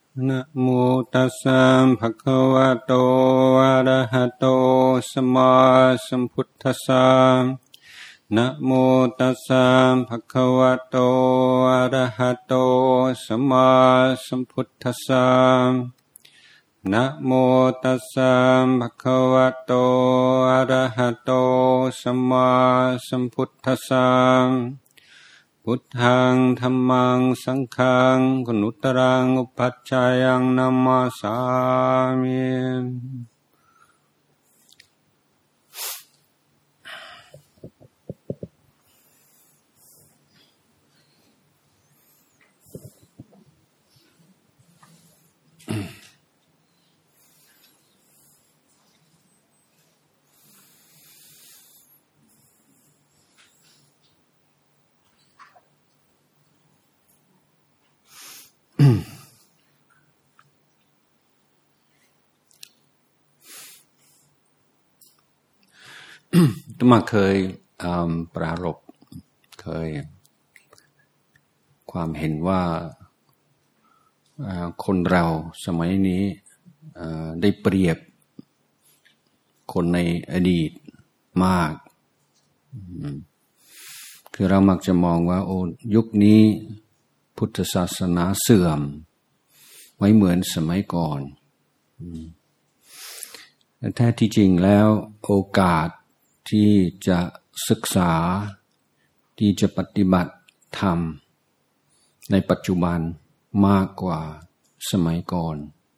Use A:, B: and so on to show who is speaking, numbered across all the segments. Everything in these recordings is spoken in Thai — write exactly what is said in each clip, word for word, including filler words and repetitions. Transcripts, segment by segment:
A: นะโมตัสสะภะคะวะโตอะระหะโตสัมมาสัมพุทธัสสะนะโมตัสสะภะคะวะโตอะระหะโตสัมมาสัมพุทธัสสะนะโมตัสสะภะคะวะโตอะระหะโตสัมมาสัมพุทธัสสะพุทธังธัมมังสังฆังกุณุตรังอุปัชฌายังนัมมาสามิตุมาเคยปรารภเคยความเห็นว่าคนเราสมัยนี้ได้เปรียบคนในอดีตมากคือเรามักจะมองว่าโอ้ยุคนี้พุทธศาสนาเสื่อมไม่เหมือนสมัยก่อนแต่แท้ที่จริงแล้วโอกาสที่จะศึกษาที่จะปฏิบัติธรรมในปัจจุบันมากกว่าสมัยก่อน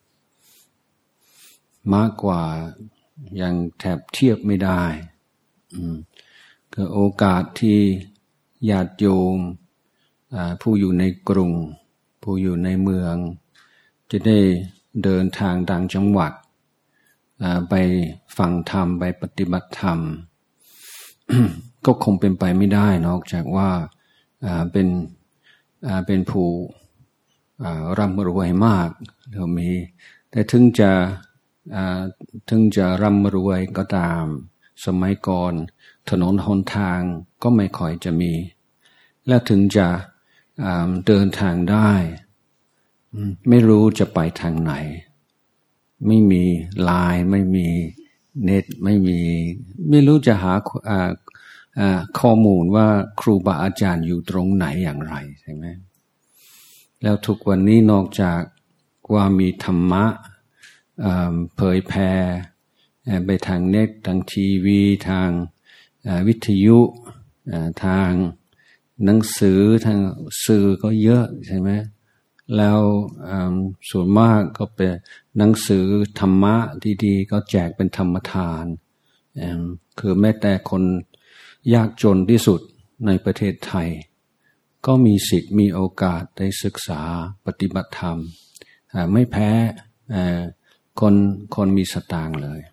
A: มากกว่ายังแทบเทียบไม่ได้คือโอกาสที่ญาติโยมผู้อยู่ในกรุงผู้อยู่ในเมืองจะได้เดินทางต่างจังหวัดไปฟังธรรมไปปฏิบัติธรรม ก็คงเป็นไปไม่ได้นอกจากว่าเป็นเป็นผู้ร่ำรวยมากเรามีแต่ถึงจะถึงจะร่ำรวยก็ตามสมัยก่อนถนนหนทางก็ไม่ค่อยจะมีและถึงจะเดินทางได้ไม่รู้จะไปทางไหนไม่มีไลน์ไม่มีเน็ตไม่มีไม่รู้จะหาข้อมูลว่าครูบาอาจารย์อยู่ตรงไหนอย่างไรใช่ไหมแล้วทุกวันนี้นอกจากว่ามีธรรมะเผยแพร่ไปทางเน็ตทางทีวีทางวิทยุทางหนังสือทางสื่อก็เยอะใช่ไหมแล้วส่วนมากก็เป็นหนังสือธรรมะดีๆก็แจกเป็นธรรมทานคือแม้แต่คนยากจนที่สุดในประเทศไทยก็มีสิทธิ์มีโอกาสได้ศึกษาปฏิบัติธรรมไม่แพ้คนคนมีสตางค์เลย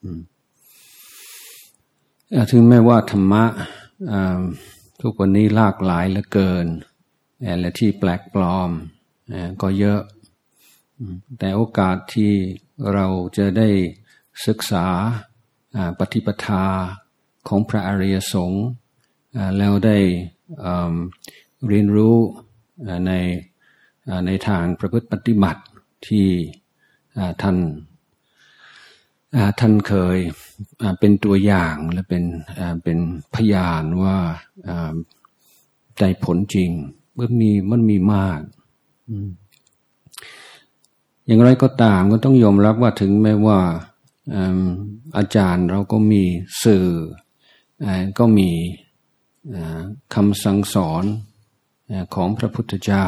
A: ถึงแม้ว่าธรรมะทุกวันนี้หลากหลายเหลือเกินและที่แปลกปลอมก็เยอะแต่โอกาสที่เราจะได้ศึกษาปฏิปทาของพระอริยสงฆ์แล้วได้เรียนรู้ในในทางประพฤติปฏิบัติที่ท่านท่านเคยเป็นตัวอย่างและเป็นเป็นพยานว่าได้ผลจริงมันมีมันมีมากอย่างไรก็ตามก็ต้องยอมรับว่าถึงแม้ว่าอาจารย์เราก็มีสื่อก็มีคำสั่งสอนของพระพุทธเจ้า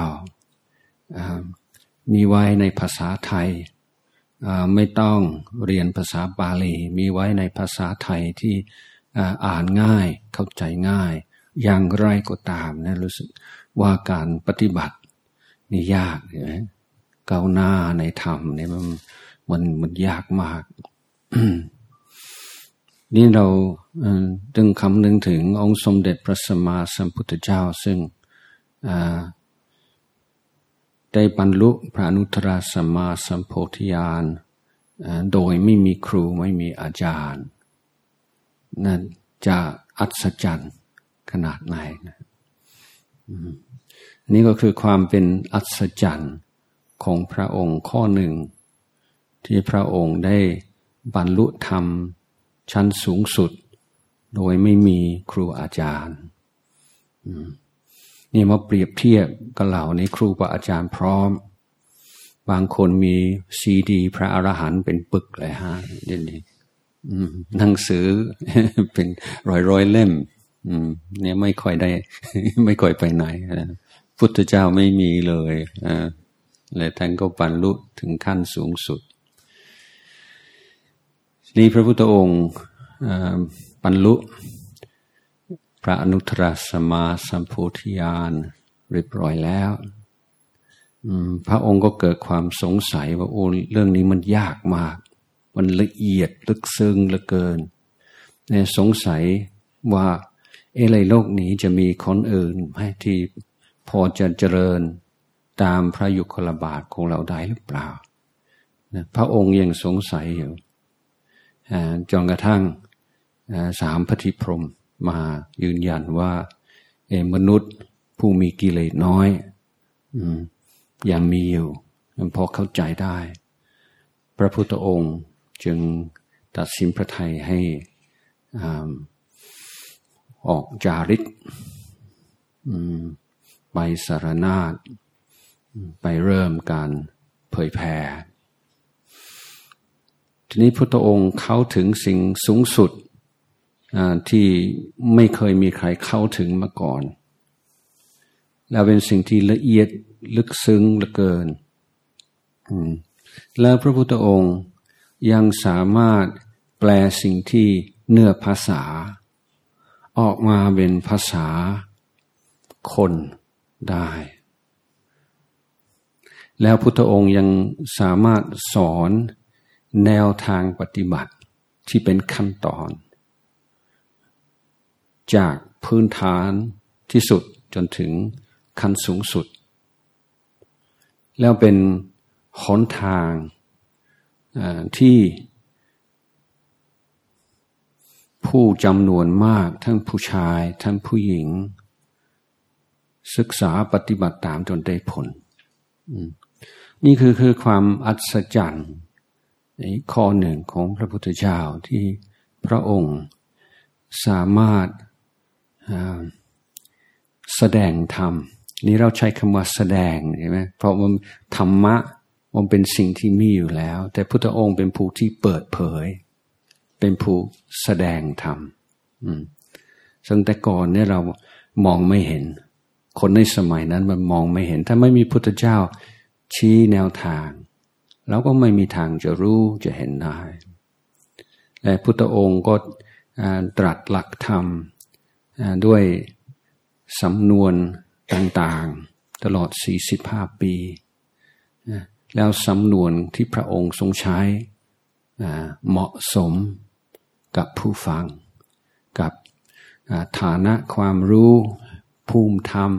A: มีไว้ในภาษาไทยไม่ต้องเรียนภาษาบาลีมีไว้ในภาษาไทยที่อ่านง่ายเข้าใจง่ายอย่างไรก็ตามนะรู้สึกว่าการปฏิบัตินี่ยากใช่ไหมก้าวหน้าในธรรมเนี่ยมันมันมันยากมาก นี่เราดึงคำนึงถึงองค์สมเด็จพระสัมมาสัมพุทธเจ้าซึ่งได้บรรลุพระอนุตตรสัมมาสัมโพธิญาณโดยไม่มีครูไม่มีอาจารย์นั่นจะอัศจรรย์ขนาดไหนนะนี่ก็คือความเป็นอัศจรรย์ของพระองค์ข้อหนึ่งที่พระองค์ได้บรรลุธรรมชั้นสูงสุดโดยไม่มีครูอาจารย์นี่มาเปรียบเทียบกับเหล่านี้ครูบาอาจารย์พร้อมบางคนมีซีดีพระอรหันต์เป็นปึกเลยฮะเดี๋ยวนี้หนังสือเป็นร้อยร้อยเล่มเนี่ยไม่ค่อยได้ไม่ค่อยไปไหนพุทธเจ้าไม่มีเลยและท่านก็บรรลุถึงขั้นสูงสุดนี่พระพุทธองค์บรรลุพระอนุตตรสัมมาสัมโพธิญาณเรียบร้อยแล้วพระองค์ก็เกิดความสงสัยว่าโอ้เรื่องนี้มันยากมากมันละเอียดลึกซึ้งเหลือเกินเนี่ยสงสัยว่าเอไรโลกนี้จะมีคนอื่นไหมที่พอจะเจริญตามพระยุคลบาทของเราได้หรือเปล่าพระองค์ยังสงสัยอยู่จนกระทั่งสามพธิพรหมมายืนยันว่าเอมนุษย์ผู้มีกิเลสน้อยยังมีอยู่ยังพอเข้าใจได้พระพุทธองค์จึงตัดสินพระทัยให้ออกจาริกไปสารนาฏไปเริ่มการเผยแผ่ทีนี้พุทธองค์เข้าถึงสิ่งสูงสุดที่ไม่เคยมีใครเข้าถึงมาก่อนแล้วเป็นสิ่งที่ละเอียดลึกซึ้งเหลือเกินแล้วพระพุทธองค์ยังสามารถแปลสิ่งที่เนื้อภาษาออกมาเป็นภาษาคนได้แล้วพุทธองค์ยังสามารถสอนแนวทางปฏิบัติที่เป็นขั้นตอนจากพื้นฐานที่สุดจนถึงขั้นสูงสุดแล้วเป็นหนทางที่ผู้จำนวนมากทั้งผู้ชายทั้งผู้หญิงศึกษาปฏิบัติตามจนได้ผลนี่คือคือความอัศจรรย์ในข้อหนึ่งของพระพุทธเจ้าที่พระองค์สามารถแสดงธรรมนี่เราใช้คำว่าแสดงใช่ไหมเพราะมันธรรมะมันเป็นสิ่งที่มีอยู่แล้วแต่พุทธองค์เป็นผู้ที่เปิดเผยเป็นผู้แสดงธรรมซึ่งแต่ก่อนเนี่ยเรามองไม่เห็นคนในสมัยนั้นมันมองไม่เห็นถ้าไม่มีพุทธเจ้าชี้แนวทางเราก็ไม่มีทางจะรู้จะเห็นได้และพุทธองค์ก็ตรัสหลักธรรมด้วยสำนวนต่างๆตลอดสี่สิบห้าปีแล้วสำนวนที่พระองค์ทรงใช้เหมาะสมกับผู้ฟังกับฐานะความรู้ภูมิธรรม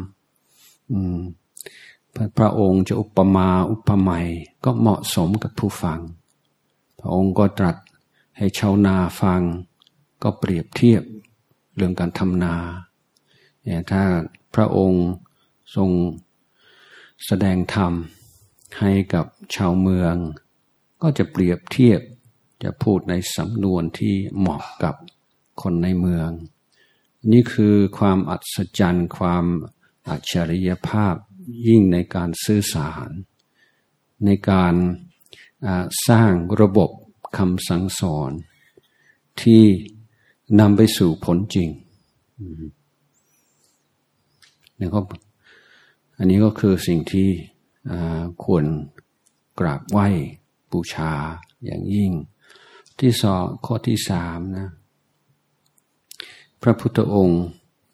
A: พระองค์จะอุปมาอุปไมยก็เหมาะสมกับผู้ฟังพระองค์ก็ตรัสให้ชาวนาฟังก็เปรียบเทียบเรื่องการทำนาเนี่ยถ้าพระองค์ทรงแสดงธรรมให้กับชาวเมืองก็จะเปรียบเทียบจะพูดในสำนวนที่เหมาะกับคนในเมืองนี่คือความอัศจรรย์ความอัจฉริยภาพยิ่งในการสื่อสารในการสร้างระบบคำสั่งสอนที่นำไปสู่ผลจริงนี่ก็อันนี้ก็คือสิ่งที่ควรกราบไหว้บูชาอย่างยิ่งที่สองข้อที่สามนะพระพุทธองค์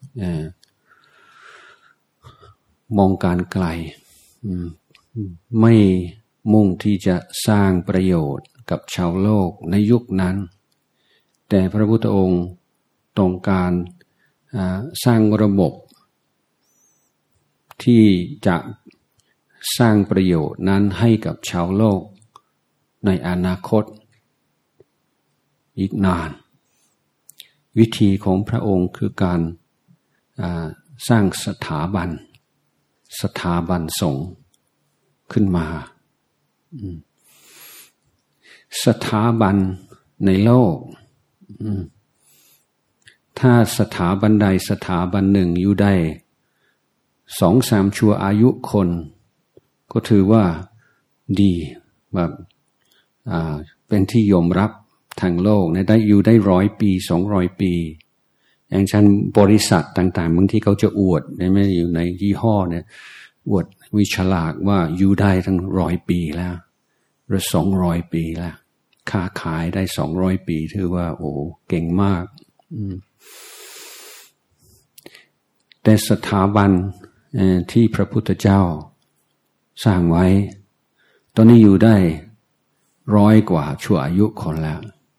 A: มองการไกลไม่มุ่งที่จะสร้างประโยชน์กับชาวโลกในยุคนั้นแต่พระพุทธองค์ต้องการสร้างระบบที่จะสร้างประโยชน์นั้นให้กับชาวโลกในอนาคตอีกนานวิธีของพระองค์คือการสร้างสถาบันสถาบันสงฆ์ขึ้นมาสถาบันในโลกถ้าสถาบันใดสถาบันหนึ่งอยู่ได้สองสามชั่วอายุคนก็ถือว่าดีแบบเป็นที่ยอมรับทางโลกเนี่ยได้อยู่ได้ร้อยปีสองร้อยปีอย่างเช่นบริษัทต่างๆบางที่เขาจะอวดใช่ไหมอยู่ในยี่ห้อเนี่ยอวดวิชลากว่าอยู่ได้ทั้งร้อยปีแล้วหรือสองร้อยปีแล้วค้าขายได้สองร้อยปีถือว่าโอ้เก่งมากแต่สถาบันที่พระพุทธเจ้าสร้างไว้ตอนนี้อยู่ได้ร้อยกว่าชั่วอายุคนแล้ว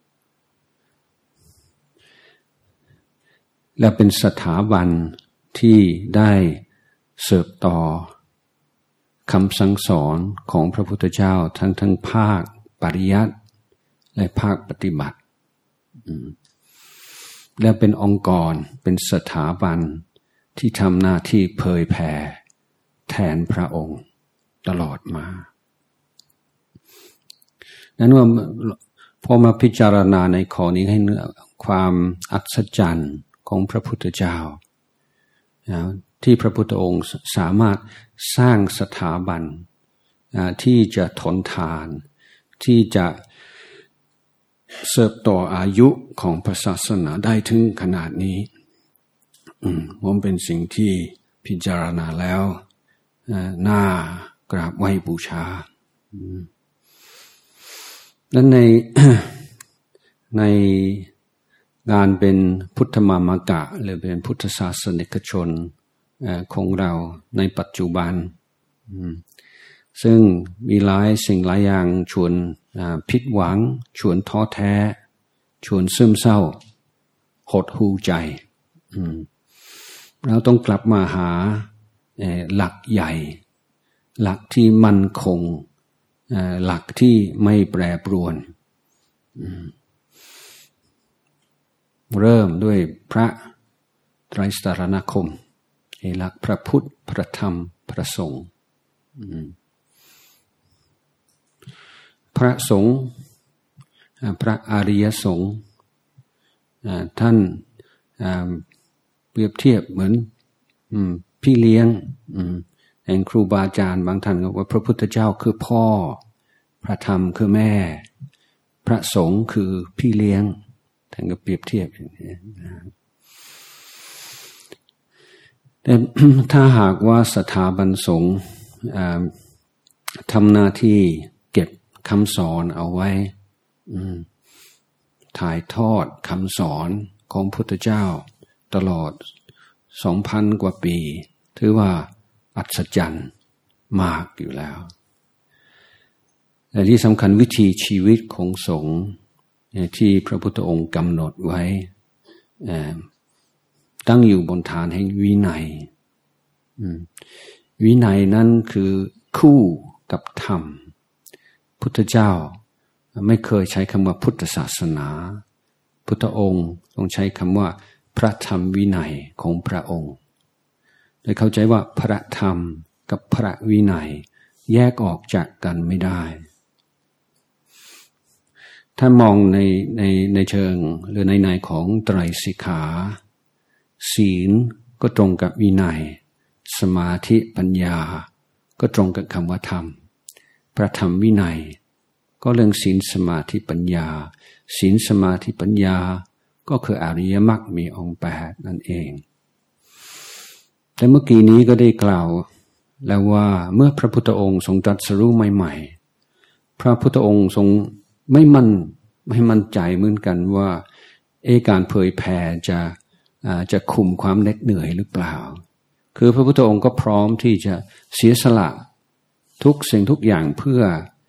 A: และเป็นสถาบันที่ได้เสิร์ฟต่อคำสั่งสอนของพระพุทธเจ้าทั้งทั้งภาคปริยัติและภาคปฏิบัติและเป็นองค์กรเป็นสถาบันที่ทำหน้าที่เผยแผ่แทนพระองค์ตลอดมานั้นว่าพอมาพิจารณาในข้อนี้ให้เนื้อความอัศจรรย์ของพระพุทธเจ้าที่พระพุทธองค์สามารถสร้างสถาบันที่จะทนทานที่จะเสิร์ฟต่ออายุของพระศาสนาได้ถึงขนาดนี้ผมเป็นสิ่งที่พิจารณาแล้วน่ากราบไหว้บูชานั้นใน ในงานเป็นพุทธมามกะหรือเป็นพุทธศาสนิกชนของเราในปัจจุบันซึ่งมีหลายสิ่งหลายอย่างชวนผิดหวังชวนท้อแท้ชวนซึมเศร้าหดหู่ใจเราต้องกลับมาหาหลักใหญ่หลักที่มั่นคงหลักที่ไม่แปรปรวนเริ่มด้วยพระไตรสรณคมหลักพระพุทธพระธรรมพระสงฆ์พระสงฆ์พระอริยสงฆ์ท่านเปรียบเทียบเหมือนพี่เลี้ยงแห่งครูบาอาจารย์บางท่านก็ว่าพระพุทธเจ้าคือพ่อพระธรรมคือแม่พระสงฆ์คือพี่เลี้ยงท่านก็เปรียบเทียบอย่างนี้แต่ถ้าหากว่าสถาบันสงฆ์ทำหน้าที่เก็บคำสอนเอาไว้ถ่ายทอดคำสอนของพุทธเจ้าตลอดสองพันกว่าปีถือว่าอัศจรรย์มากอยู่แล้วและที่สำคัญวิธีชีวิตของสงฆ์ที่พระพุทธองค์กำหนดไว้ตั้งอยู่บนฐานแห่งวินัยวินัยนั้นคือคู่กับธรรมพุทธเจ้าไม่เคยใช้คำว่าพุทธศาสนาพุทธองค์ต้องใช้คำว่าพระธรรมวินัยของพระองค์โดยเข้าใจว่าพระธรรมกับพระวินัยแยกออกจากกันไม่ได้ถ้ามองในในในเชิงหรือในในของไตรสิกขาศีลก็ตรงกับวินัยสมาธิปัญญาก็ตรงกับคำว่าธรรมพระธรรมวินัยก็เรื่องศีลสมาธิปัญญาศีลสมาธิปัญญาก็คืออริยมรรคมีองค์แปดนั่นเองแต่เมื่อกี้นี้ก็ได้กล่าวแล้วว่าเมื่อพระพุทธองค์ทรงตรัสรู้ใหม่ๆพระพุทธองค์ทรงไม่มั่นไม่มั่นใจเหมือนกันว่าเอการเผยแผ่จะจะคุมความเหน็ดเหนื่อยหรือเปล่าคือพระพุทธองค์ก็พร้อมที่จะเสียสละทุกสิ่งทุกอย่างเพื่อ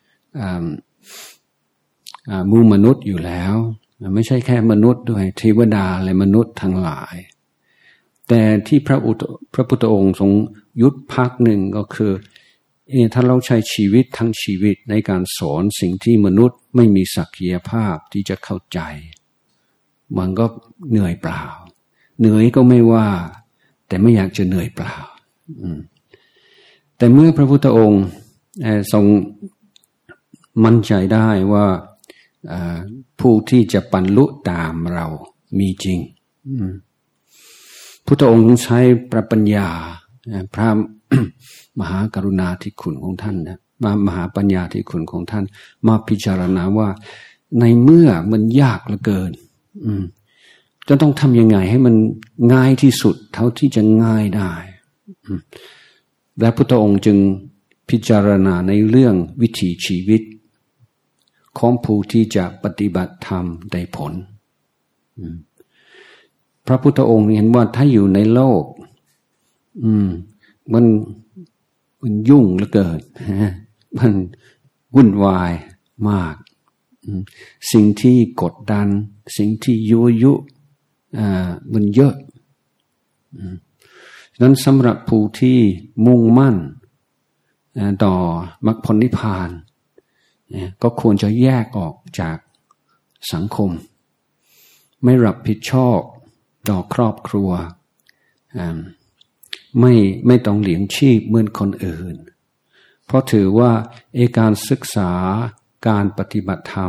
A: หมู่มนุษย์อยู่แล้วไม่ใช่แค่มนุษย์ด้วยเทวดาและมนุษย์ทั้งหลายแต่ที่พระพระพุทธองค์ทรงหยุดพักหนึ่งก็คือถ้าเราใช้ชีวิตทั้งชีวิตในการสอนสิ่งที่มนุษย์ไม่มีศักยภาพที่จะเข้าใจมันก็เหนื่อยเปล่าเหนื่อยก็ไม่ว่าแต่ไม่อยากจะเหนื่อยเปล่าแต่เมื่อพระพุทธองค์ทรงมั่นใจได้ว่าผู้ที่จะบรรลุตามเรามีจริงพุทธองค์ใช้พระปัญญาพระมหากรุณาธิคุณของท่านนะมามหาปัญญาธิคุณของท่านมาพิจารณาว่าในเมื่อมันยากเหลือเกินจะต้องทำยังไงให้มันง่ายที่สุดเท่าที่จะง่ายได้และพุทธองค์จึงพิจารณาในเรื่องวิถีชีวิตของผู้ที่จะปฏิบัติธรรมได้ผลพระพุทธองค์เห็นว่าถ้าอยู่ในโลกมันมันยุ่งเหลือเกินมันวุ่นวายมากสิ่งที่กดดันสิ่งที่ยั่วยุมันเยอะฉะนั้นสำหรับผู้ที่มุ่งมั่นต่อมรรคผลนิพพานก็ควรจะแยกออกจากสังคมไม่รับผิดชอบต่อครอบครัวไม่ไม่ต้องเลี้ยงชีพเหมือนคนอื่นเพราะถือว่าเอการศึกษาการปฏิบัติธรรม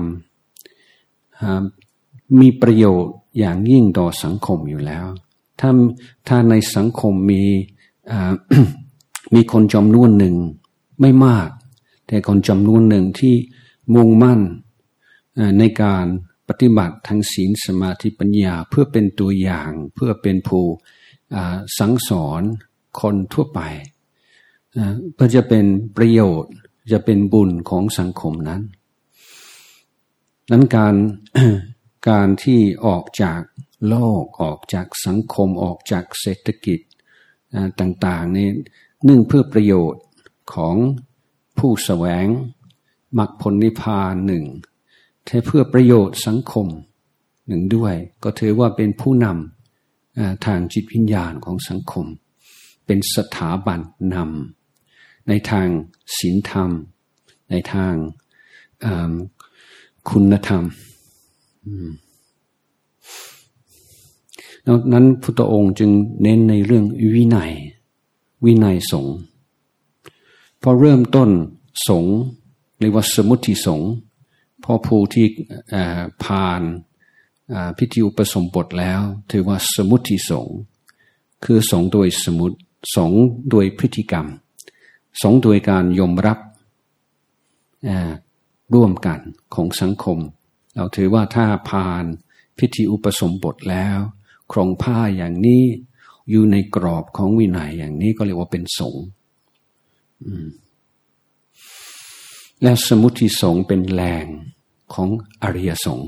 A: มีประโยชน์อย่างยิ่งต่อสังคมอยู่แล้วถ้าถ้าในสังคมมี มีคนจำนวนหนึ่งไม่มากแต่คนจำนวนหนึ่งที่มุ่งมั่นในการปฏิบัติทั้งศีลสมาธิปัญญาเพื่อเป็นตัวอย่างเพื่อเป็นผู้สั่งสอนคนทั่วไปเพื่อจะเป็นประโยชน์จะเป็นบุญของสังคมนั้นนั้นการ การที่ออกจากโลกออกจากสังคมออกจากเศรษฐกิจต่างๆนี้เนื่องเพื่อประโยชน์ของผู้แสวงมรรคผลนิพพานหนึ่งแต่เพื่อประโยชน์สังคมหนึ่งด้วยก็ถือว่าเป็นผู้นำทางจิตวิญญาณของสังคมเป็นสถาบันนำในทางศีลธรรมในทางคุณธรรมดังนั้นพุทธองค์จึงเน้นในเรื่องวินัยวินัยสงฆ์พอเริ่มต้นสงฆ์เรียกว่าสมุติสงฆ์พอผู้ที่ผ่านพิธีอุปสมบทแล้วถือว่าสมุติสงฆ์คือสงฆ์โดยสมุติสงฆ์โดยพฤติกรรมสงฆ์โดยการยอมรับร่วมกันของสังคมเราถือว่าถ้าผ่านพิธีอุปสมบทแล้วครองผ้าอย่างนี้อยู่ในกรอบของวินัยอย่างนี้ก็เรียกว่าเป็นสงฆ์และสมุติสงฆ์เป็นแหล่งของอริยสงฆ์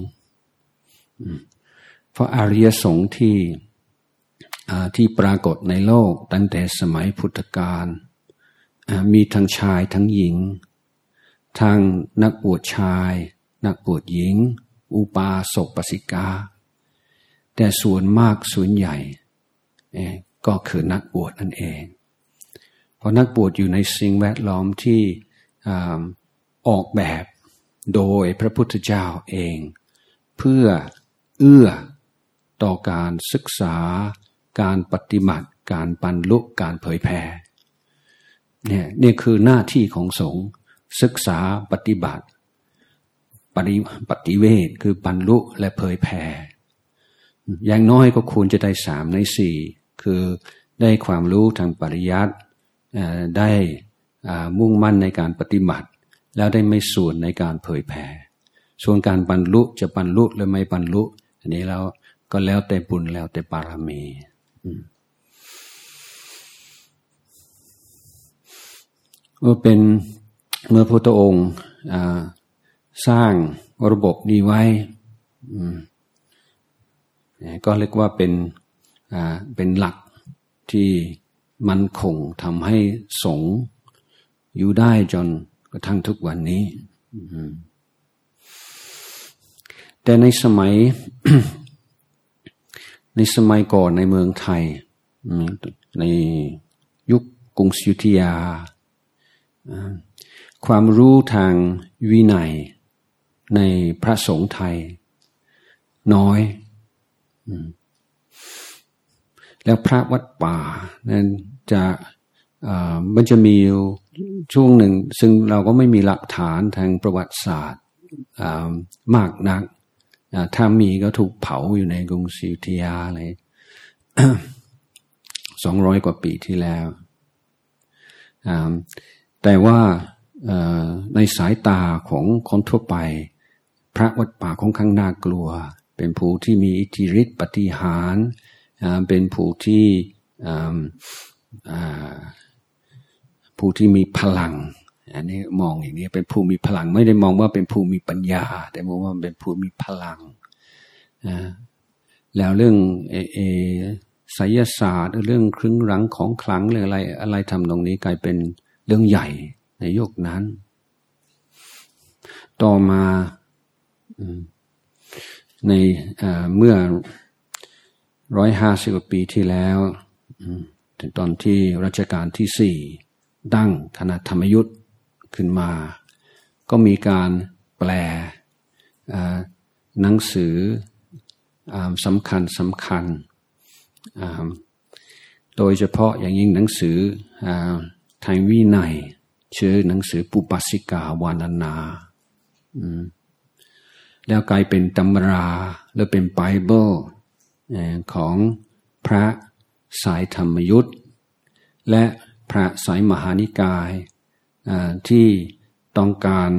A: เพราะอริยสงฆ์ที่ที่ปรากฏในโลกตั้งแต่สมัยพุทธกาลมีทั้งชายทั้งหญิงทั้งนักบวชชายนักบวชหญิงอุปาสกปสิกาแต่ส่วนมากส่วนใหญ่ก็คือนักบวชนั่นเองเพราะนักบวชอยู่ในสิ่งแวดล้อมที่ออกแบบโดยพระพุทธเจ้าเองเพื่อเอื้อต่อการศึกษาการปฏิบัติการบรรลุการเผยแผ่เนี่ยนี่คือหน้าที่ของสงฆ์ศึกษาปฏิบัติปฏิปฏิเวทคือบรรลุและเผยแผ่อย่างน้อยก็ควรจะได้สามในสี่คือได้ความรู้ทางปริยัติได้มุ่งมั่นในการปฏิบัติแล้วได้ไม่ส่วนในการเผยแผ่ส่วนการบรรลุจะบรรลุหรือไม่บรรลุอันนี้แล้วก็แล้วแต่บุญแล้วแต่บารมีเมื่อเป็นเมื่อพระพุทธองค์สร้างระบบนี้ไว้ก็เรียกว่าเป็นเป็นหลักที่มั่นคงทำให้สงฆ์อยู่ได้จนกระทั่งทุกวันนี้แต่ในสมัย ในสมัยก่อนในเมืองไทยในยุคกรุงศรีอยุธยาความรู้ทางวินัยในพระสงฆ์ไทยน้อยแล้วพระวัดป่านั้นจะมันจะมีช่วงหนึ่งซึ่งเราก็ไม่มีหลักฐานทางประวัติศาสตร์มากนักถ้ามีก็ถูกเผาอยู่ในกรุงศรีอยุธยาอะไร สองร้อยกว่าปีที่แล้วแต่ว่าในสายตาของคนทั่วไปพระวัดป่าค่อนข้างน่ากลัวเป็นผู้ที่มีอิทธิฤทธิปาฏิหาริย์เป็นผู้ที่ผู้ที่มีพลังอันนี้มองอย่างนี้เป็นผู้มีพลังไม่ได้มองว่าเป็นผู้มีปัญญาแต่มองว่าเป็นผู้มีพลังแล้วเรื่องเอเอไสยศาสตร์เรื่องครึ่งหลังของขลังเรื่องอะไรอะไรทำตรงนี้กลายเป็นเรื่องใหญ่ในยุคนั้นต่อมาในเมื่อร้อยห้าสิบกว่าปีที่แล้วถึงตอนที่รัชกาลที่สี่ตั้งคณะธรรมยุทธ์ขึ้นมาก็มีการแปลหนังสือสำคัญสำคัญโดยเฉพาะอย่างยิ่งหนังสือทางวินัยชื่อหนังสือปุปปัสสิกาวานานาแล้วกลายเป็นตำราหรือเป็นไบเบิลของพระสายธรรมยุทธ์และพระสายมหานิกายที่ต้องการ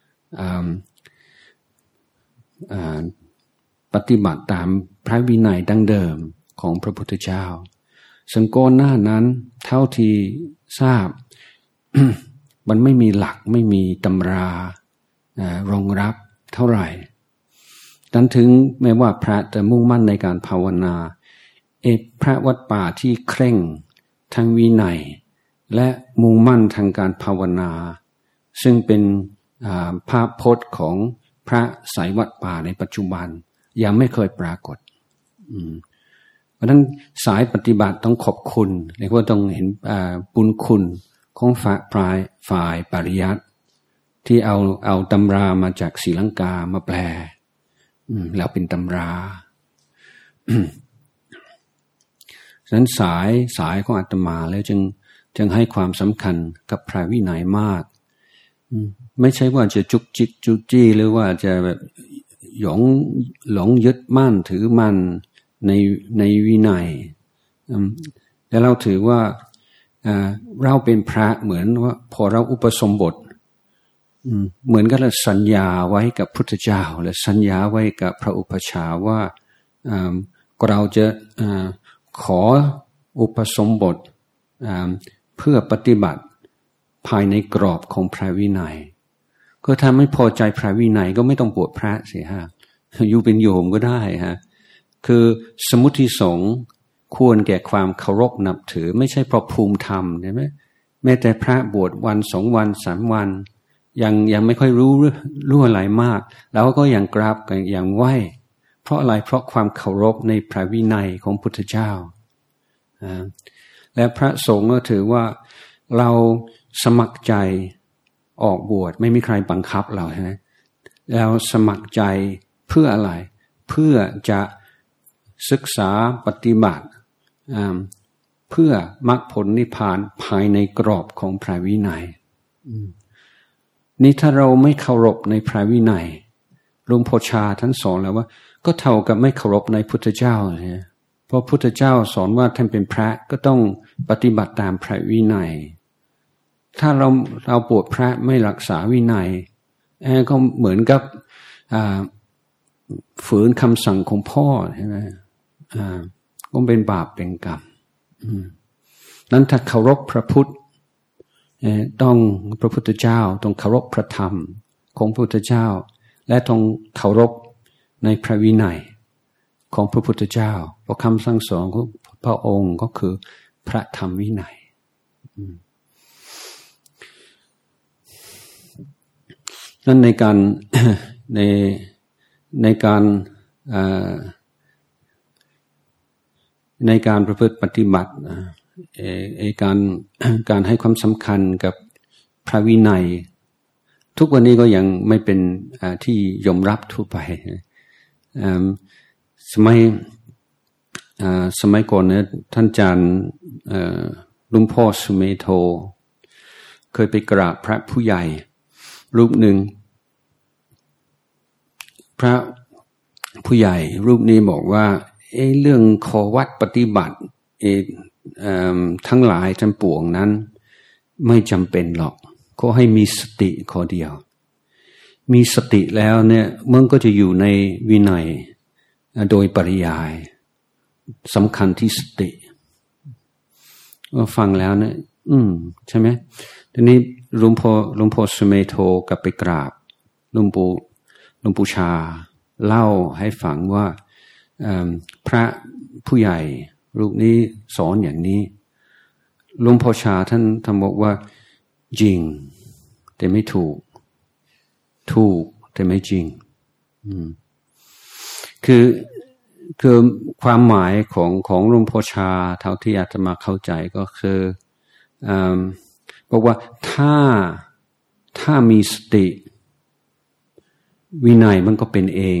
A: ปฏิบัติตามพระวินัยดั้งเดิมของพระพุทธเจ้าซึ่งก่อนหน้านั้นเท่าที่ทราบ มันไม่มีหลักไม่มีตำรารองรับเท่าไหร่ดันถึงแม้ว่าพระจะมุ่งมั่นในการภาวนาเอกพระวัดป่าที่เคร่งทางวินัยและมุ่งมั่นทางการภาวนาซึ่งเป็นภาพพจน์ของพระสายวัดป่าในปัจจุบันยังไม่เคยปรากฏเพราะฉะนั้นสายปฏิบัติต้องขอบคุณเรียกว่าต้องเห็นบุญคุณของฝ่ายฝ่ายฝ่ายปริยัติที่เอาเอาตำรามาจากศรีลังกามาแปลแล้วเป็นตำราฉะนั้นสายสายของอาตมาแล้วจึงจึงให้ความสำคัญกับพระวินัยมากไม่ใช่ว่าจะจุกจิกจุกจี้หรือว่าจะแบบหยงหลงยึดมั่นถือมั่นในในวินัยแต่เราถือว่าเราเป็นพระเหมือนว่าพอเราอุปสมบทเหมือนกับเราสัญญาไว้กับพุทธเจ้าและสัญญาไว้กับพระอุปชาว่าเราจะขออุปสมบทเพื่อปฏิบัติภายในกรอบของพระวินัยก็ถ้าไม่พอใจพระวินัยก็ไม่ต้องบวชพระสิฮะอยู่เป็นโยมก็ได้ฮะคือสมุติสงฆ์ควรแก่ความเคารพนับถือไม่ใช่เพราะภูมิธรรมใช่ไหมแม้แต่พระบวชวันสองวันสามวันยังยังไม่ค่อยรู้รู้อะไรมากแล้วก็ยังกราบกันยังไหวเพราะอะไรเพราะความเคารพในพระวินัยของพุทธเจ้าและพระสงฆ์ก็ถือว่าเราสมัครใจออกบวชไม่มีใครบังคับเราใช่ไหมแล้วสมัครใจเพื่ออะไรเพื่อจะศึกษาปฏิบัติเพื่อมรรคผลนิพพานภายในกรอบของพระวินัยนี่ถ้าเราไม่เคารพในพระวินัยหลวงพ่อชาท่านสอนแล้วว่าก็เท่ากับไม่เคารพในพุทธเจ้าเนี่ยเพราะพุทธเจ้าสอนว่าท่านเป็นพระก็ต้องปฏิบัติตามพระวินัยถ้าเราเราบวชพระไม่รักษาวินัยก็เหมือนกับฝืนคำสั่งของพ่อใช่ไหมก็เป็นบาปเป็นกรรมนั้นถ้าเคารพพระพุทธต้องพระพุทธเจ้าต้องเคารพพระธรรมของพระพุทธเจ้าและต้องเคารพในพระวินัยของพระพุทธเจ้าเพราะคำสั่งสอนของพระองค์ก็คือพระธรรมวินัยนั้นในการในในการในการประพฤติปฏิบัติไอ้การการให้ความสำคัญกับพระวินัยทุกวันนี้ก็ยังไม่เป็นที่ยอมรับทั่วไปสมัยสมัยก่อนเนี่ยท่านอาจารย์หลวงพ่อสุเมโธเคยไปกราบพระผู้ใหญ่รูปหนึ่งพระผู้ใหญ่รูปนี้บอกว่าเอ้เรื่องขอวัดปฏิบัติเอ่อทั้งหลายทั้งปวงนั้นไม่จำเป็นหรอกขอให้มีสติข้อเดียวมีสติแล้วเนี่ยมันก็จะอยู่ในวินัยโดยปริยายสำคัญที่สติว่าฟังแล้วเนี่ยอืมใช่ไหมทีนี้หลวงพ่อหลวงพ่อสเมโทกลับไปกราบหลวงปู่หลวงปู่ชาเล่าให้ฟังว่าพระผู้ใหญ่รูปนี้สอนอย่างนี้หลวงพ่อชาท่านท่านบอกว่าจริงแต่ไม่ถูกถูกแต่ไม่จริงอืมคือคือความหมายของของหลวงพ่อชาเท่าที่อาตมาเข้าใจก็คือบอกว่าถ้าถ้ามีสติวินัยมันก็เป็นเอง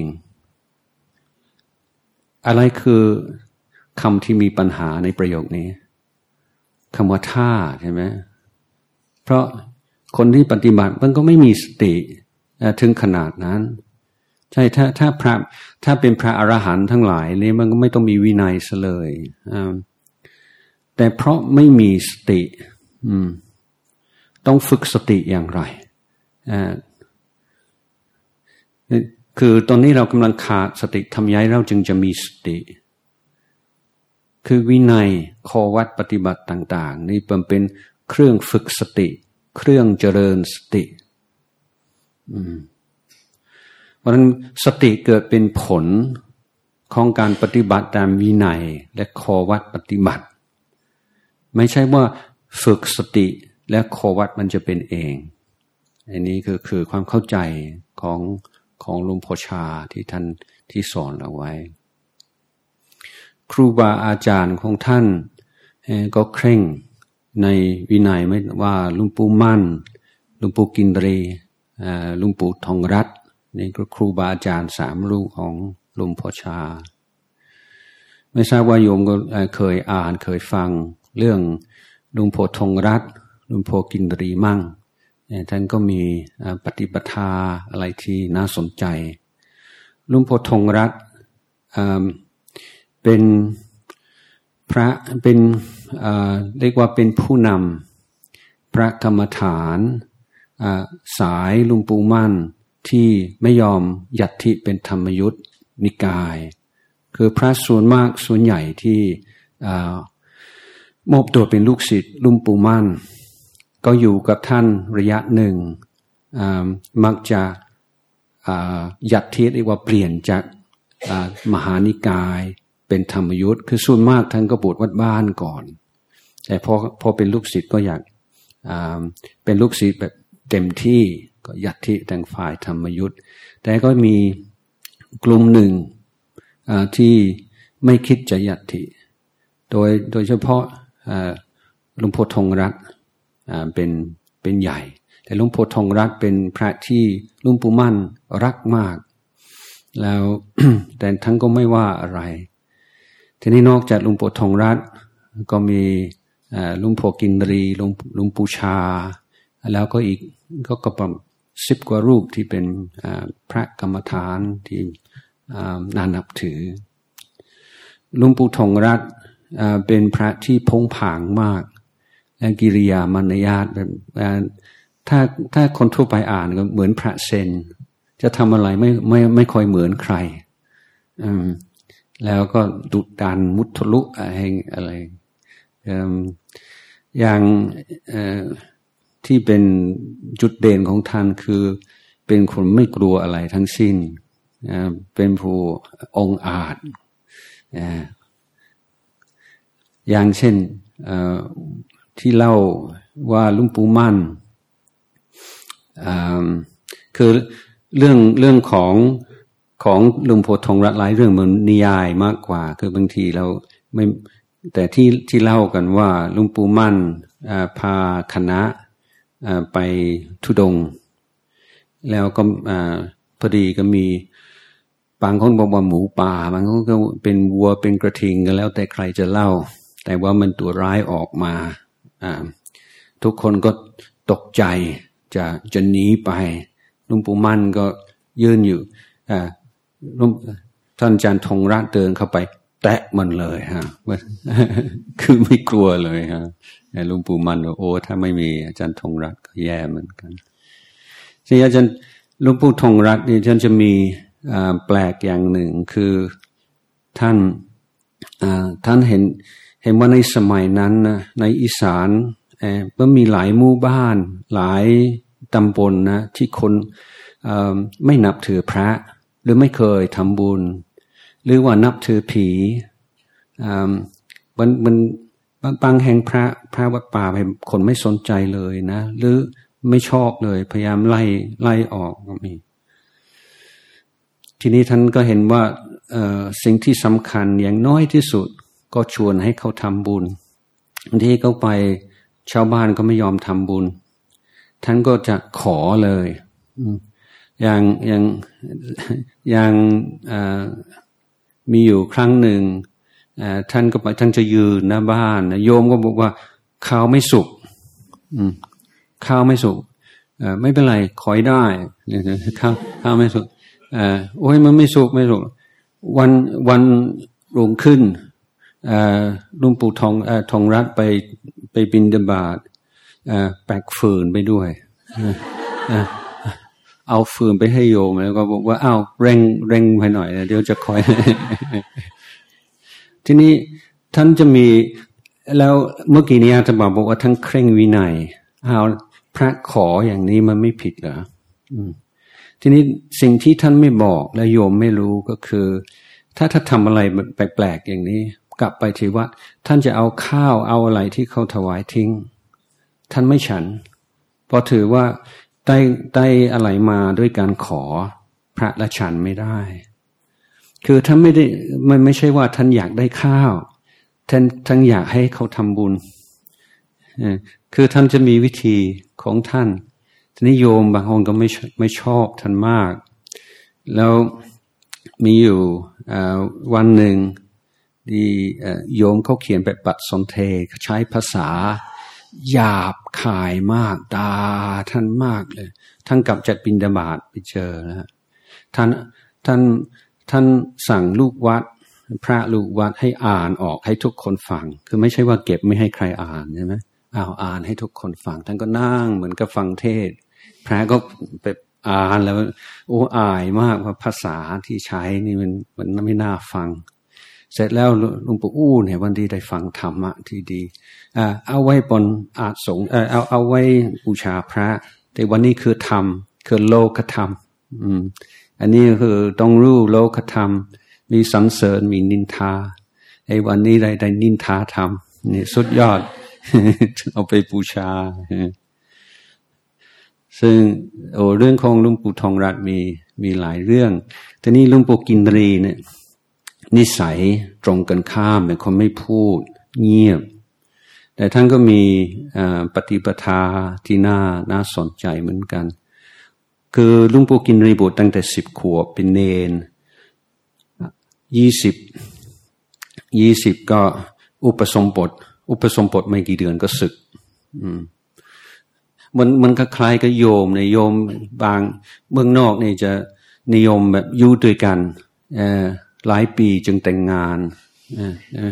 A: อะไรคือคำที่มีปัญหาในประโยคนี้คำว่าถ้าใช่ไหมเพราะคนที่ปฏิบัติมันก็ไม่มีสติถึงขนาดนั้นใช่ถ้าถ้าพระถ้าเป็นพระอรหันต์ทั้งหลายนี่มันก็ไม่ต้องมีวินัยซะเลยแต่เพราะไม่มีสติต้องฝึกสติอย่างไรคือตอนนี้เรากำลังขาดสติทำยังไงเราจึงจะมีสติคือวินัยข้อวัดปฏิบัติต่างๆนี่เป็นเครื่องฝึกสติเครื่องเจริญสติเพราะฉะนั้นสติเกิดเป็นผลของการปฏิบัติตามวินัยและข้อวัดปฏิบัติไม่ใช่ว่าฝึกสติและข้อวัดมันจะเป็นเองอันนี้คือคือความเข้าใจของของหลวงพ่อชาที่ท่านที่สอนเอาไว้ครูบาอาจารย์ของท่านก็เคร่งในวินัยไม่ว่าหลวงปู่มั่นหลวงปู่กินรีหลวงปู่ทองรัตน์นี่ก็ครูบาอาจารย์สามรูปของหลวงพ่อชาไม่ทราบว่าโยมก็เคยอ่านเคยฟังเรื่องหลวงพ่อทองรัตน์หลวงพ่อกินรีมั่งท่านก็มีปฏิปทาอะไรที่น่าสนใจหลวงพ่อทองรัตน์เป็นพระเป็นเรียกว่าเป็นผู้นำพระกรรมฐานสายหลวงปู่มั่นที่ไม่ยอมยัตถิเป็นธรรมยุทธนิกายคือพระส่วนมากส่วนใหญ่ที่มอบตัวเป็นลูกศิษย์หลวงปู่มั่นก็อยู่กับท่านระยะหนึ่งมักจะยัตถิเรียกว่าเปลี่ยนจากมหานิกายเป็นธรรมยุทธคือส่วนมากท่านก็บวชวัดบ้านก่อนแต่พอพอเป็นลูกศิษย์ก็อยากเป็นลูกศิษย์แบบเต็มที่ก็ยัตถิทางฝ่ายธรรมยุทธแต่ก็มีกลุ่มหนึ่งที่ไม่คิดจะยัตถิโดยโดยเฉพาะหลวงพ่อทองรัตน์เป็นเป็นใหญ่แต่หลวงพ่อทองรัตน์เป็นพระที่หลวงปู่มั่นรักมากแล้ว แต่ทั้งก็ไม่ว่าอะไรทีนี้นอกจากหลวงปู่ทองรัตน์ก็มีหลวงพ่อกินรีหลวงหลวงปู่ชาแล้วก็อีกก็ก็ประมาณสิบกว่ารูปที่เป็นพระกรรมฐานที่น่านับถือหลวงปู่ทองรัตน์เป็นพระที่พงผางมากและกิริยามารยาทแบบถ้าถ้าคนทั่วไปอ่านก็เหมือนพระเซนจะทำอะไรไม่ไม่ไม่ค่อยเหมือนใครแล้วก็ดุดันมุทะลุอะไรอะไรอย่างที่เป็นจุดเด่นของท่านคือเป็นคนไม่กลัวอะไรทั้งสิ้นเป็นผู้องอาจอย่างเช่นที่เล่าว่าหลวงปู่มั่นคือเรื่องเรื่องของของหลวงพ่อทองรัตน์หลายเรื่องมันนิยายมากกว่าคือบางทีเราไม่แต่ที่ที่เล่ากันว่าหลวงปู่มั่นพาคณะไปธุดงค์แล้วก็พอดีก็มีบางคนบอกว่าหมูป่าบางคนก็เป็นวัวเป็นกระทิงกันแล้วแต่ใครจะเล่าแต่ว่ามันตัวร้ายออกมาทุกคนก็ตกใจจะจะหนีไปหลวงปู่มั่นก็ยืนอยู่อ่าท่านอาจารย์ธงรัตน์เดินเข้าไปแตะมันเลยฮะคือไม่กลัวเลยฮะหลวงปู่มั่นบอกโอ้ถ้าไม่มีอาจารย์ธงรัตน์ก็แย่เหมือนกันทีนี้อาจารย์หลวงปู่ธงรัตน์นี่ท่านจะมีแปลกอย่างหนึ่งคือท่านท่านเห็นเห็นว่าในสมัยนั้นนะในอีสานก็มีหลายหมู่บ้านหลายตำบลนะที่คนไม่นับถือพระหรือไม่เคยทำบุญหรือว่านับถือผีมันมันบางแห่งพระพระวัดป่าคนไม่สนใจเลยนะหรือไม่ชอบเลยพยายามไล่ไล่ออกก็มีทีนี้ท่านก็เห็นว่าสิ่งที่สำคัญอย่างน้อยที่สุดก็ชวนให้เขาทำบุญที่เขาไปชาวบ้านก็ไม่ยอมทำบุญท่านก็จะขอเลยอย่างอย่างอย่างมีอยู่ครั้งหนึ่งท่านก็ไปท่านจะยืนหน้าบ้านโยมก็บอกว่าข้าวไม่สุกข้าวไม่สุกไม่เป็นไรขอได้ข้าวข้าวไม่สุกโอ้ยมันไม่สุกไม่สุกวันวันรุ่งขึ้นหลวงปู่ทองทองรัตน์ไปไปบิณฑบาตแบกฟืนไปด้วยเอาฟืนไปให้โยมแล้วก็บอกว่าอ้าวเร่งเร่งไปหน่อยเดี๋ยวจะคอยทีนี้ท่านจะมีแล้วเมื่อกี้นี้อาจารย์บอกว่าทั้งเคร่งวินัยเอาพระขออย่างนี้มันไม่ผิดเหรอทีนี้สิ่งที่ท่านไม่บอกและโยมไม่รู้ก็คือถ้าถ้าทำอะไรแปลกๆอย่างนี้กลับไปที่วัดท่านจะเอาข้าวเอาอะไรที่เขาถวายทิ้งท่านไม่ฉันเพราะถือว่าได้ได้อะไรมาด้วยการขอพระละฉันไม่ได้คือท่านไม่ได้มันไม่ใช่ว่าท่านอยากได้ข้าวท่านท่านอยากให้เขาทำบุญคือท่านจะมีวิธีของท่านทีนี้โยมบางคนก็ไม่ไม่ชอบท่านมากแล้วมีอยู่วันหนึ่งที่โยมเขาเขียนแบบบัตรสนเทใช้ภาษาหยาบคายมากด่าท่านมากเลยท่านกลับจากบิณฑบาตไปเจอนะท่านท่านท่านสั่งลูกวัดพระลูกวัดให้อ่านออกให้ทุกคนฟังคือไม่ใช่ว่าเก็บไม่ให้ใครอ่านใช่ไหมอ้าวอ่านให้ทุกคนฟังท่านก็นั่งเหมือนกับฟังเทศพระก็ไปอ่านแล้วโอ้อายมากว่าภาษาที่ใช้นี่มันมันไม่น่าฟังเสร็จแล้วหลวงปู่อู้เนี่ยวันดีได้ฟังธรรมะที่ดีอ่าเอาไว้บนอาสงเออเอาเอาไว้บูชาพระแต่วันนี้คือธรรมคือโลกธรรมอืมอันนี้คือต้องรู้โลกธรรมมีสรรเสริญมีนินทาไอ้วันนี้ได้ได้นินทาธรรมนี่สุดยอด เอาไปบูชาซึ่งโอ้เรื่องของหลวงปู่ทองรัตน์มีมีหลายเรื่องแต่นี่หลวงปู่กินรีเนี่ยนิสัยตรงกันข้ามเป็นคนไม่พูดเงียบแต่ท่านก็มีปฏิปทาที่น่าน่าสนใจเหมือนกันคือหลวงปู่กินรีบวชตั้งแต่สิบขวบเป็นเณรยี่สิบยี่สิบก็อุปสมบทอุปสมบทไม่กี่เดือนก็สึกอืมมันมันก็คล้ายกับโยมในโยมบางเมืองนอกนี่จะนิยมแบบอยู่ด้วยกันเอ่อหลายปีจึงแต่งงานเออ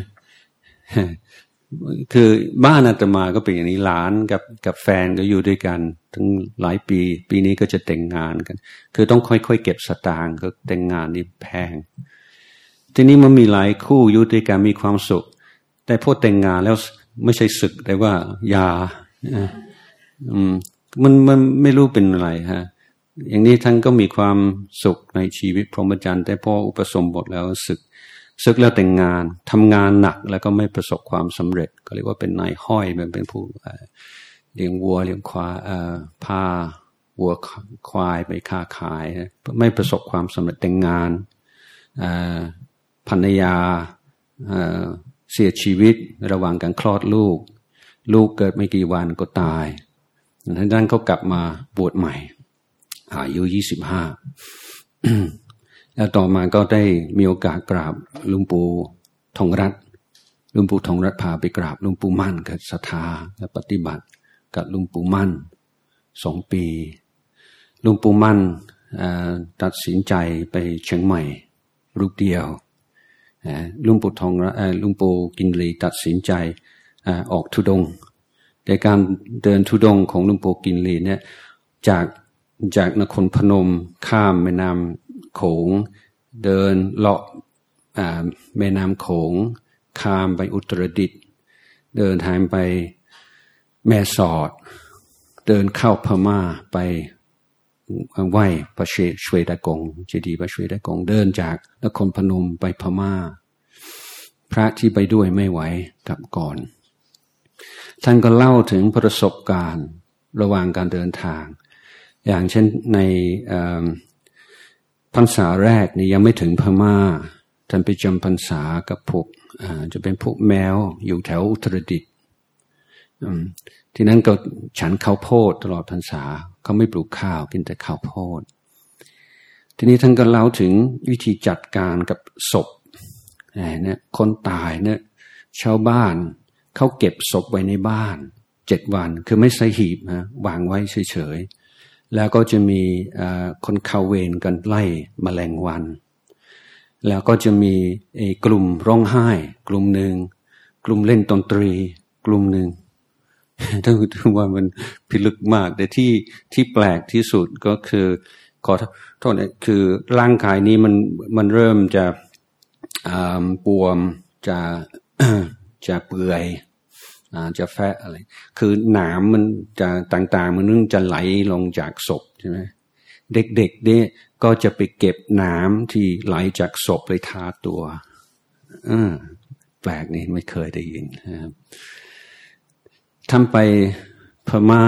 A: คือบ้านอาตมาก็เป็นอย่างนี้หลานกับกับแฟนก็อยู่ด้วยกันถึงหลายปีปีนี้ก็จะแต่งงานกันคือต้องค่อยๆเก็บสตางค์ก็แต่งงานนี่แพงทีนี้มันมีหลายคู่อยู่ด้วยกันมีความสุขแต่พอแต่งงานแล้วไม่ใช่ศึกแต่ว่าหย่าอืมมันมันไม่รู้เป็นอะไรฮะอย่างนี้ท่านก็มีความสุขในชีวิตพรหมจรรย์แต่พออุปสมบทแล้วศึกศึกแล้วแต่งงานทำงานหนักแล้วก็ไม่ประสบความสำเร็จก็เรียกว่าเป็นนายห้อยเป็นผู้เลี้ยงวัวเลี้ยงควายพาวัวควายไปค้าขายไม่ประสบความสำเร็จแต่งงานภรรยาเสียชีวิตระหว่างการคลอดลูกลูกเกิดไม่กี่วันก็ตายท่านนั้นเขากลับมาบวชใหม่อายุยี่สิบห้าแล้วต่อมาก็ได้มีโอกาสกราบหลวงปู่ทองรัตน์หลวงปู่ทองรัตน์พาไปกราบหลวงปู่มั่นเกิดศรัทธาและปฏิบัติกับหลวงปู่มั่นสองปีลุงปู่มั่นตัดสินใจไปเชียงใหม่รูปเดียวลุงปู่ทองลุงปู่กินรีตัดสินใจออกธุดงค์แต่การเดินธุดงค์ของลุงปู่กินรีเนี่ยจากจากนครพนมข้ามแม่น้ำโขงเดินเลาะแม่น้ำโขงข้ามไปอุตรดิตถ์เดินทางไปแม่สอดเดินเข้าพม่าไปไหว้พระเชวดากงเจดีย์พระเชวดากงเดินจากนครพนมไปพม่าพระที่ไปด้วยไม่ไหวกลับก่อนท่านก็เล่าถึงประสบการณ์ระหว่างการเดินทางอย่างเช่นในพรรษาแรกนี่ยังไม่ถึงพม่าท่านไปจำพรรษากับพวกจะเป็นพวกแมวอยู่แถวอุตรดิตถ์ที่นั้นก็ฉันข้าวโพดตลอดพรรษาเขาไม่ปลูกข้าวกินแต่ข้าวโพดทีนี้ท่านก็เล่าถึงวิธีจัดการกับศพเนี่ยคนตายเนี่ยชาวบ้านเขาเก็บศพไว้ในบ้านเจ็ดวันคือไม่ใส่หีบนะวางไว้เฉยๆแล้วก็จะมีคนเข้าเวรกันไล่แมลงวันแล้วก็จะมีกลุ่มร้องไห้กลุ่มหนึ่งกลุ่มเล่นดนตรีกลุ่มหนึ่งถ้าถือว่ามันพิลึกมากแต่ที่ที่แปลกที่สุดก็คือขอโทษนะคือร่างกายนี้มันมันเริ่มจะบวมจะจะเปื่อยจะแฟะอะไรคือหนามมันจะต่างๆมันนึงจะไหลลงจากศพใช่ไหมเด็กๆเนี่ยก็จะไปเก็บหนามที่ไหลจากศพไปทาตัวแปลกนี่ไม่เคยได้ยินนะครับทำไปพม่า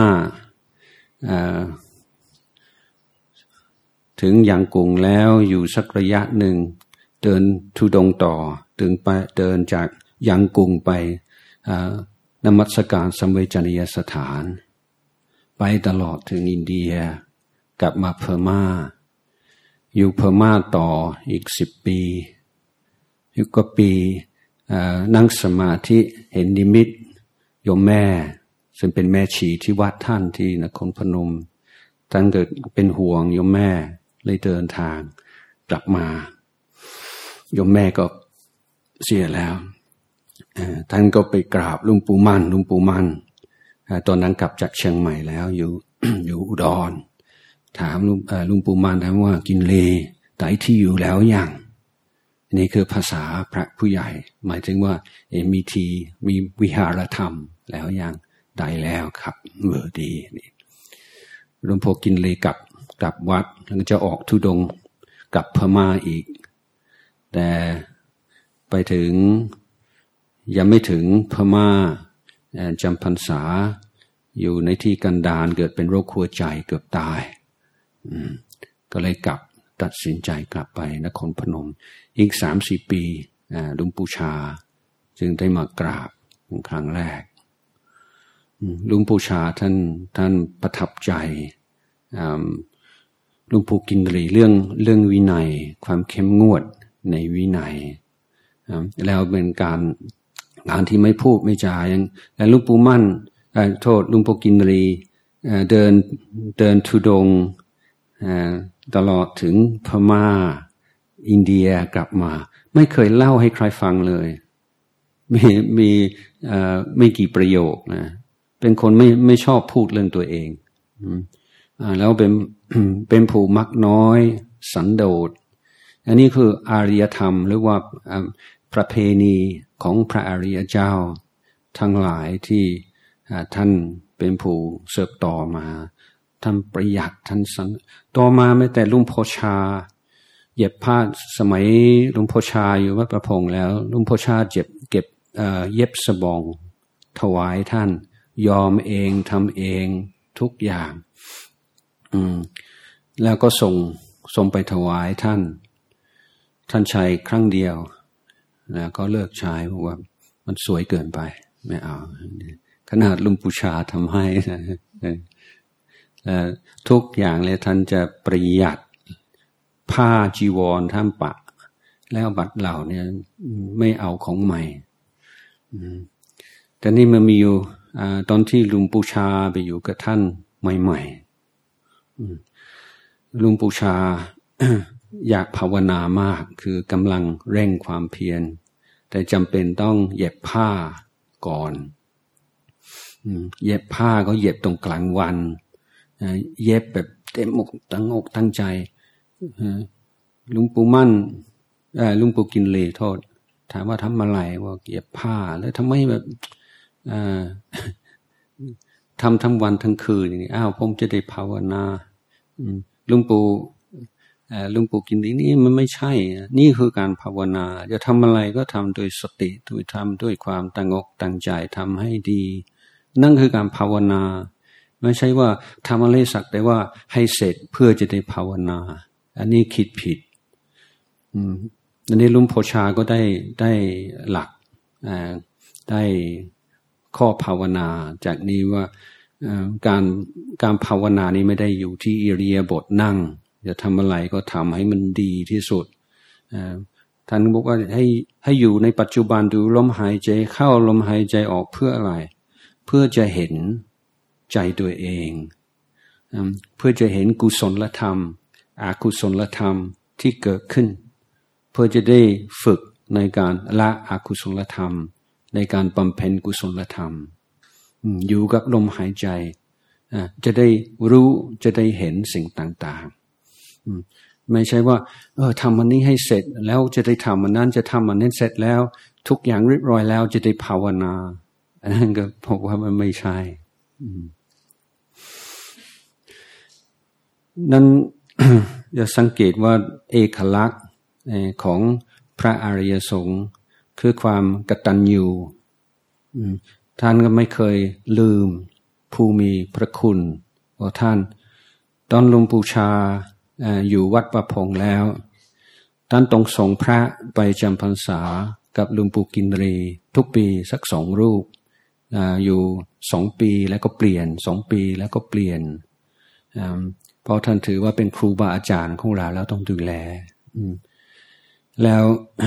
A: ถึงยางกุงแล้วอยู่สักระยะหนึ่งเดินธุดงค์ต่อถึงไปเดินจากยางกุงไปนมัสการสัมเวชนียสถานไปตลอดถึงอินเดียกลับมาพม่าอยู่พม่าต่ออีกสิบปีอยู่ก็ปีนั่งสมาธิเห็นนิมิตโยมแม่ซึ่งเป็นแม่ชีที่วัดท่านที่นครพนมท่านเกิดเป็นห่วงโยมแม่เลยเดินทางกลับมาโยมแม่ก็เสียแล้วท่านก็ไปกราบลุงปู่มั่นลุงปู่มั่นตอนนั้นกลับจากเชียงใหม่แล้วอยู่ อยู่อุดรถามลุงลุงปู่มั่นถามว่ากินเลได้ที่อยู่แล้วยังนี่คือภาษาพระผู้ใหญ่หมายถึงว่ามีทีมีวิหารธรรมแล้วยังได้แล้วครับเมื่อดีนี่หลวงพ่อกินเลกลับกลับวัดแล้วจะออกธุดงค์กลับพม่าอีกแต่ไปถึงยังไม่ถึงพม่าจำพรรษาอยู่ในที่กันดารเกิดเป็นโรคหัวใจเกือบตายก็เลยกลับตัดสินใจกลับไปนครพนมอีกสามสี่ปีหลวงปู่ชาจึงได้มากราบครั้งแรกหลวงปู่ชาท่านท่านประทับใจหลวงปู่กินรีเรื่องเรื่องวินัยความเข้มงวดในวินัยแล้วเป็นการการที่ไม่พูดไม่จายังและหลวงปู่มั่นโทษหลวงปู่กินรีเดินเดินธุดงค์ตลอดถึงพม่าอินเดียกลับมาไม่เคยเล่าให้ใครฟังเลยมีมีไม่กี่ประโยคนะเป็นคนไม่ไม่ชอบพูดเรื่องตัวเองแล้วเป็นเป็นผู้มักน้อยสันโดษอันนี้คืออารยธรรมหรือว่าประเพณีของพระอริยเจ้าทั้งหลายที่ท่านเป็นผู้เสืบต่อมาท่านประหยัดท่านสันต่อมาไม่แต่ลุงพ่อชาเย็บผ้าสมัยลุงพ่อชาอยู่วัดประพงแล้วลุงพ่อชาเจ็บเก็บเย็บสบองถวายท่านยอมเองทำเองทุกอย่างอืมแล้วก็ส่งส่งไปถวายท่านท่านใช้ครั้งเดียวแล้วก็เลิกใช้เพราะว่ามันสวยเกินไปไม่เอาขนาดลุงปู่ชาทำให้นะทุกอย่างเลยท่านจะประหยัดผ้าจีวรท่านปะแล้วบัดเหล่าเนี่ยไม่เอาของใหม่แต่นี่มันมีอยู่ตอนที่ลุงปู่ชาไปอยู่กับท่านใหม่ๆลุงปู่ชา อยากภาวนามากคือกำลังเร่งความเพียรแต่จำเป็นต้องเย็บผ้าก่อนเย็บผ้าก็เย็บตรงกลางวันเย็บแบบเต็มอกตั้งอกตั้งใจลุงปู่มั่นลุงปู่กินเลโทษถามว่าทำอะไรว่าเย็บผ้าแล้วทำไมแบบทำทั้งวันทั้งคืนอย่างนี้อ้าวผมจะได้ภาวนาลุงปู่ลุงปู่กินดีนี่มันไม่ใช่นี่คือการภาวนาจะทำอะไรก็ทำโดยสติโดยทำด้วยความตั้งอกตั้งใจทำให้ดีนั่นคือการภาวนาไม่ใช่ว่าทำอะไรสักแต่ว่าให้เสร็จเพื่อจะได้ภาวนาอันนี้คิดผิดอืมอันนี้ลุงโพชาก็ได้ได้หลักได้ข้อภาวนาจากนี้ว่าการการภาวนานี้ไม่ได้อยู่ที่อิริยาบถนั่งจะทำอะไรก็ทำให้มันดีที่สุดท่านบอกว่าให้ให้อยู่ในปัจจุบันดูลมหายใจเข้าลมหายใจออกเพื่ออะไรเพื่อจะเห็นใจตัวเองเพื่อจะเห็นกุศลธรรมอกุศลธรรมที่เกิดขึ้นเพื่อจะได้ฝึกในการละอกุศลธรรมในการบำเพ็ญกุศลธรรมอยู่กับลมหายใจจะได้รู้จะได้เห็นสิ่งต่างๆไม่ใช่ว่าเออทำอันนี้ให้เสร็จแล้วจะได้ทำอันนั้นจะทำอันนั้นเสร็จแล้วทุกอย่างเรียบร้อยแล้วจะได้ภาวนาอันนั้นก็บอกว่ามันไม่ใช่นั้น จะสังเกตว่าเอกลักษณ์ของพระอริยสงฆ์คือความกตัญญูท่านก็ไม่เคยลืมผู้มีพระคุณว่าท่านตอนหลวงปู่ชาอยู่วัดประพงแล้วท่านต้องส่งพระไปจำพรรษากับหลวงปู่กินรีทุกปีสักสองรูปอยู่สองปีแล้วก็เปลี่ยนสองปีแล้วก็เปลี่ยนเพราะท่านถือว่าเป็นครูบาอาจารย์ของเราแล้วต้องดูแลแล้ว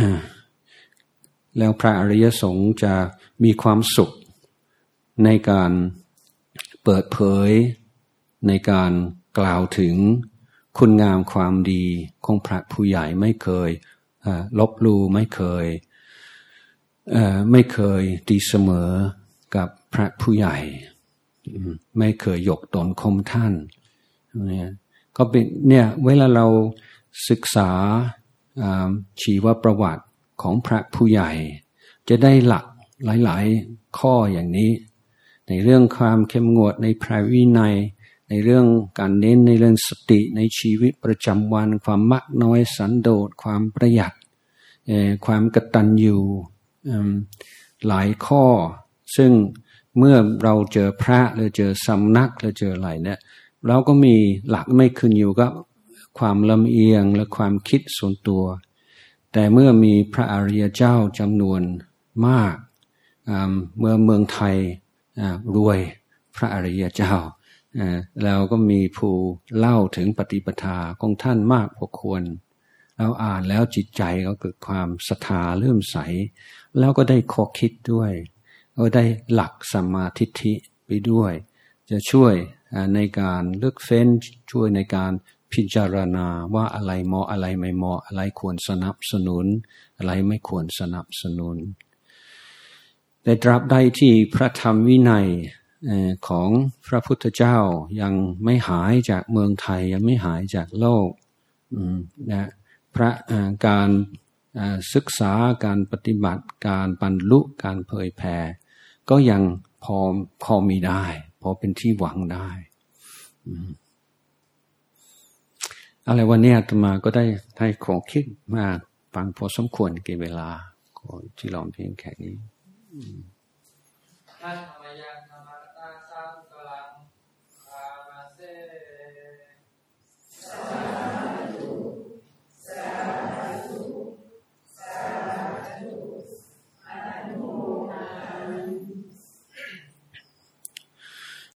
A: แล้วพระอริยสงฆ์จะมีความสุขในการเปิดเผยในการกล่าวถึงคุณงามความดีของพระผู้ใหญ่ไม่เคยลบลู่ไม่เคยไม่เคยตีเสมอกับพระผู้ใหญ่ไม่เคยยกตนข่มท่านเนี่ยก็เป็นเนี่ยเวลาเราศึกษาชีวประวัติของพระผู้ใหญ่จะได้หลักหลายๆข้ออย่างนี้ในเรื่องความเข้มงวดในพระวินัยในเรื่องการเน้นในเรื่องสติในชีวิตประจำวันความมักน้อยสันโดษความประหยัดความกตัญญูหลายข้อซึ่งเมื่อเราเจอพระหรือเจอสำนักหรือเจออะไรเนี่ยเราก็มีหลักไม่ขึ้นอยู่กับความลำเอียงและความคิดส่วนตัวแต่เมื่อมีพระอริยเจ้าจำนวนมากเมื่อเมืองไทยรวยพระอริยเจ้าเราก็มีผู้เล่าถึงปฏิปทาของท่านมากพอควรเราอ่านแล้วจิตใจก็เกิดความศรัทธาเลื่อมใสแล้วก็ได้ข้อคิดด้วยก็ได้หลักสัมมาทิฏฐิไปด้วยจะช่วยในการเลือกเฟ้นช่วยในการพิจารณาว่าอะไรเหมาะอะไรไม่เหมาะอะไรควรสนับสนุนอะไรไม่ควรสนับสนุนแต่ตราบใดที่พระธรรมวินัยของพระพุทธเจ้ายังไม่หายจากเมืองไทยยังไม่หายจากโลกนะพระการศึกษาการปฏิบัติการบรรลุการเผยแผ่ก็ยังพอพอมีได้พอเป็นที่หวังได้อะไรวันนี้อาตมาก็ได้ได้ขอคิดมาฟังพอสมควรกี่เวลาขอที่ลองเพียงแค่นี้ถ้าธรรมะ